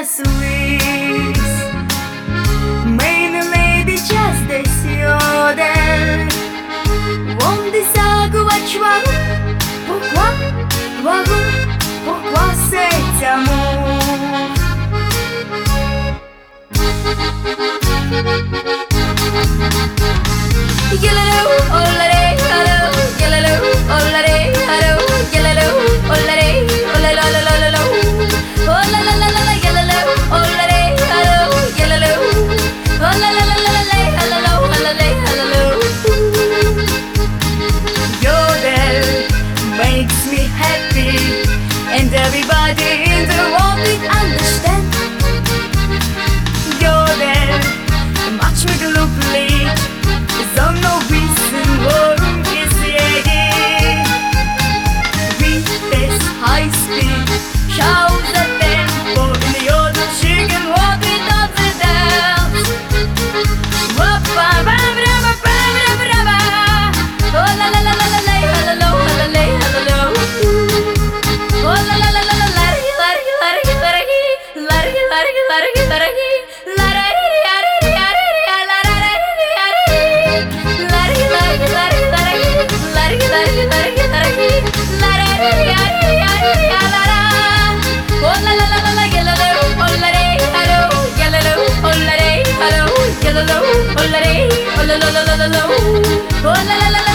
Swiss. Main lady just this yodel. Won't savoir pourquoi, pourquoi cet amour. Yellow, oh la day, hello, yellow, oh la day, hello, yellow, oh la day, oh la la la la la la, oh la la la la la, yellow, oh la day, hello, yellow, oh la la la la la, hello, hello, hello. Yodel makes me happy, and everybody in the world will understand. Yodel, much more lovely. Don't know reason worum is yegi. With this high speed, shout the tempo in the other chicken walk without the dance. Wappa ba ba ba ba ba ba. Oh la la la la la la, hello hello hello. Oh la la la la la, largi largi largi largi largi largi largi largi. Oh la la la la.